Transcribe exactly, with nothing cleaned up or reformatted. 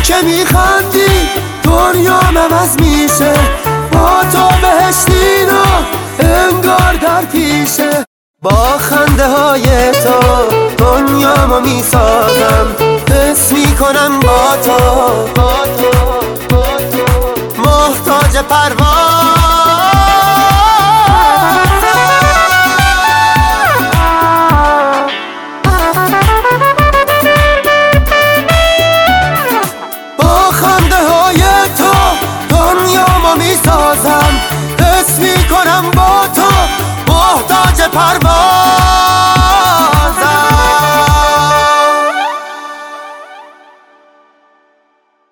که میخندی دنیام عوض میشه، با تو بهشتینا انگار در پیشه. با خنده های تو دنیامو میسازم، حس میکنم با تو محتاج پرواز. با خنده های تو دنیامو میسازم، حس میکنم با تو محتاج پرواز.